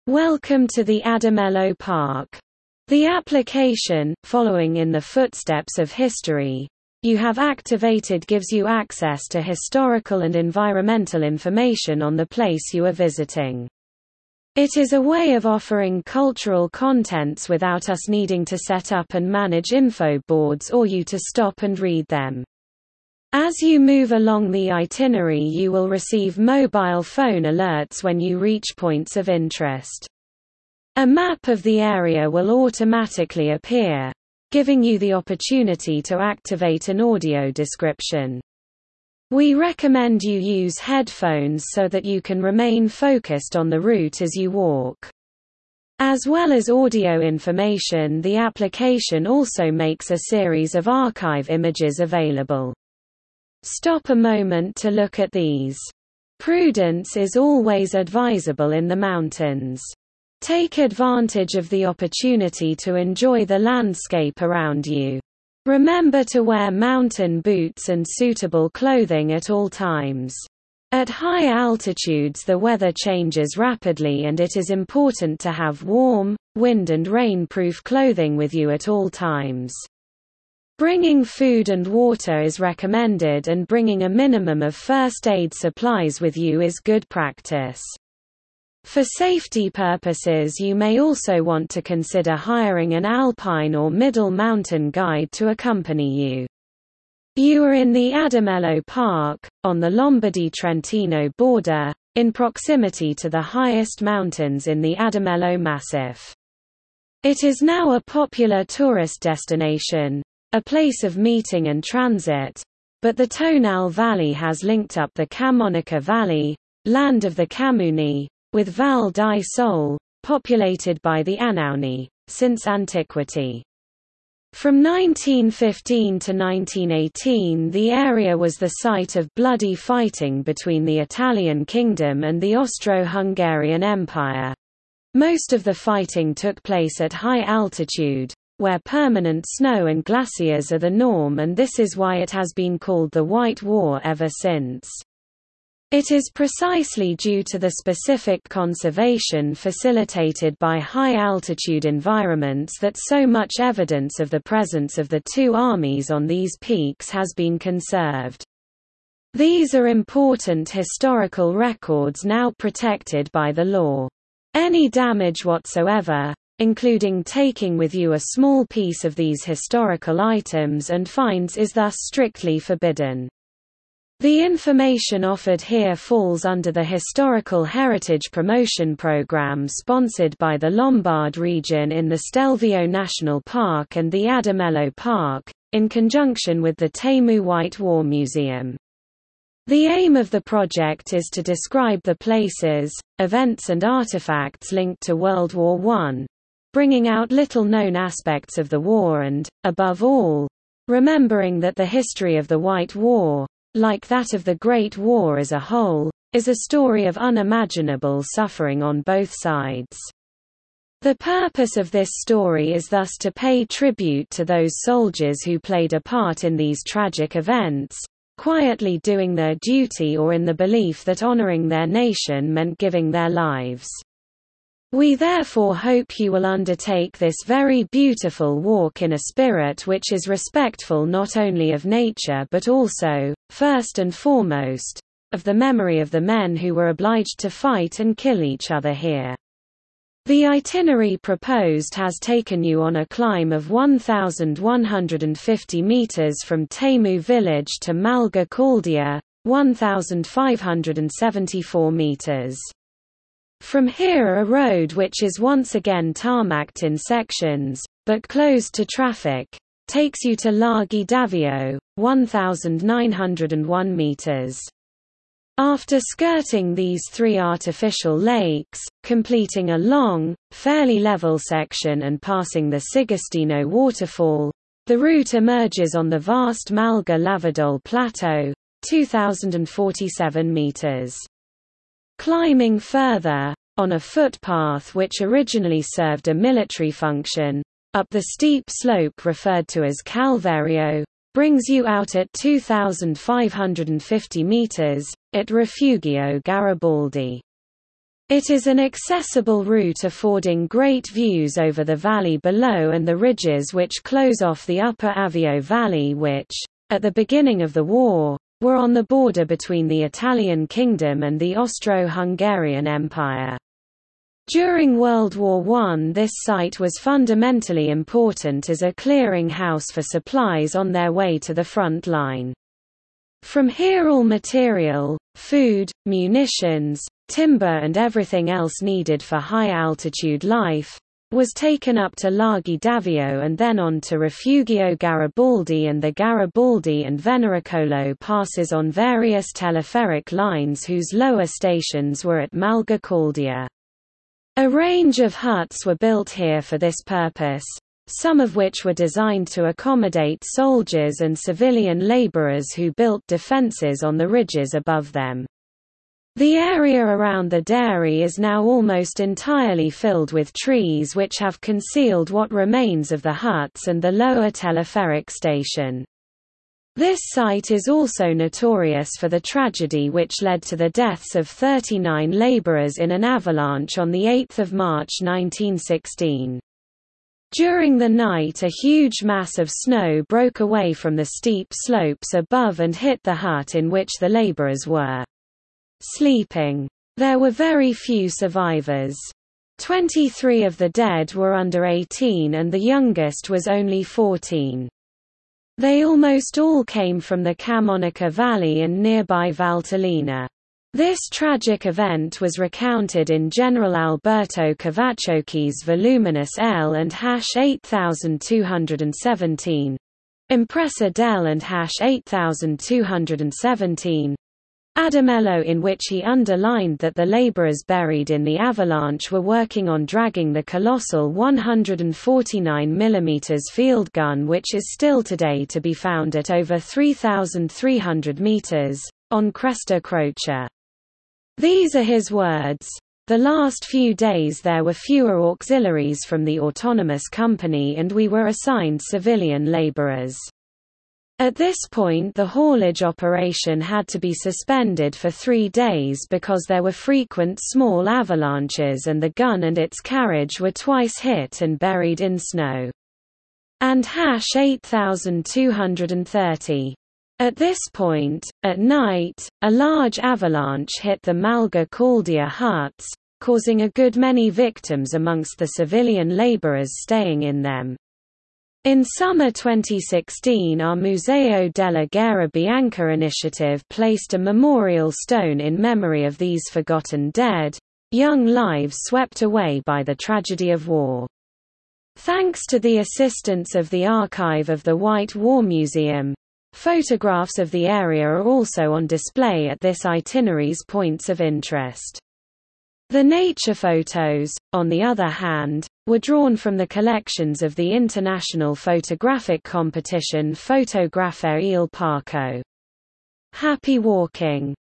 Welcome to the Adamello Park. The application, following in the footsteps of history, you have activated gives you access to historical and environmental information on the place you are visiting. It is a way of offering cultural contents without us needing to set up and manage info boards or you to stop and read them. As you move along the itinerary, you will receive mobile phone alerts when you reach points of interest. A map of the area will automatically appear, giving you the opportunity to activate an audio description. We recommend you use headphones so that you can remain focused on the route as you walk. As well as audio information, the application also makes a series of archive images available. Stop a moment to look at these. Prudence is always advisable in the mountains. Take advantage of the opportunity to enjoy the landscape around you. Remember to wear mountain boots and suitable clothing at all times. At high altitudes the weather changes rapidly and it is important to have warm, wind and rain-proof clothing with you at all times. Bringing food and water is recommended, and bringing a minimum of first aid supplies with you is good practice. For safety purposes, you may also want to consider hiring an alpine or middle mountain guide to accompany you. You are in the Adamello Park, on the Lombardy-Trentino border, in proximity to the highest mountains in the Adamello Massif. It is now a popular tourist destination, a place of meeting and transit, but the Tonal Valley has linked up the Camonica Valley, land of the Camuni, with Val di Sole, populated by the Anauni, since antiquity. From 1915 to 1918 the area was the site of bloody fighting between the Italian Kingdom and the Austro-Hungarian Empire. Most of the fighting took place at high altitude, where permanent snow and glaciers are the norm, and this is why it has been called the White War ever since. It is precisely due to the specific conservation facilitated by high-altitude environments that so much evidence of the presence of the two armies on these peaks has been conserved. These are important historical records now protected by the law. Any damage whatsoever, including taking with you a small piece of these historical items and finds, is thus strictly forbidden. The information offered here falls under the Historical Heritage Promotion Program sponsored by the Lombard region in the Stelvio National Park and the Adamello Park, in conjunction with the Temu White War Museum. The aim of the project is to describe the places, events and artifacts linked to World War I, bringing out little-known aspects of the war and, above all, remembering that the history of the White War, like that of the Great War as a whole, is a story of unimaginable suffering on both sides. The purpose of this story is thus to pay tribute to those soldiers who played a part in these tragic events, quietly doing their duty or in the belief that honoring their nation meant giving their lives. We therefore hope you will undertake this very beautiful walk in a spirit which is respectful not only of nature but also, first and foremost, of the memory of the men who were obliged to fight and kill each other here. The itinerary proposed has taken you on a climb of 1,150 meters from Temu village to Malga Caldia, 1,574 meters. From here a road which is once again tarmacked in sections, but closed to traffic, takes you to Laghi d'Avio, 1,901 meters. After skirting these three artificial lakes, completing a long, fairly level section and passing the Sigastino waterfall, the route emerges on the vast Malga Lavadole Plateau, 2,047 meters. Climbing further, on a footpath which originally served a military function, up the steep slope referred to as Calvario, brings you out at 2,550 meters, at Refugio Garibaldi. It is an accessible route affording great views over the valley below and the ridges which close off the upper Avio Valley which, at the beginning of the war, were on the border between the Italian Kingdom and the Austro-Hungarian Empire. During World War I, this site was fundamentally important as a clearing house for supplies on their way to the front line. From here all material, food, munitions, timber and everything else needed for high-altitude life, was taken up to Laghi d'Avio and then on to Refugio Garibaldi, and the Garibaldi and Venericolo passes on various teleferic lines whose lower stations were at Malga Caldia. A range of huts were built here for this purpose, some of which were designed to accommodate soldiers and civilian laborers who built defenses on the ridges above them. The area around the dairy is now almost entirely filled with trees which have concealed what remains of the huts and the lower teleferic station. This site is also notorious for the tragedy which led to the deaths of 39 laborers in an avalanche on 8 March 1916. During the night, a huge mass of snow broke away from the steep slopes above and hit the hut in which the laborers were sleeping. There were very few survivors. 23 of the dead were under 18 and the youngest was only 14. They almost all came from the Camonica Valley and nearby Valtellina. This tragic event was recounted in General Alberto Cavacciocchi's voluminous L and #8217, Impresa del and #8217, Adamello, in which he underlined that the laborers buried in the avalanche were working on dragging the colossal 149 mm field gun which is still today to be found at over 3,300 meters, on Cresta Croce. These are his words. The last few days there were fewer auxiliaries from the autonomous company and we were assigned civilian laborers. At this point the haulage operation had to be suspended for 3 days because there were frequent small avalanches and the gun and its carriage were twice hit and buried in snow. And #8230. At this point, at night, a large avalanche hit the Malga Caldia huts, causing a good many victims amongst the civilian laborers staying in them. In summer 2016, our Museo della Guerra Bianca initiative placed a memorial stone in memory of these forgotten dead, young lives swept away by the tragedy of war. Thanks to the assistance of the archive of the White War Museum, photographs of the area are also on display at this itinerary's points of interest. The nature photos, on the other hand, were drawn from the collections of the international photographic competition Fotografare il Parco. Happy walking!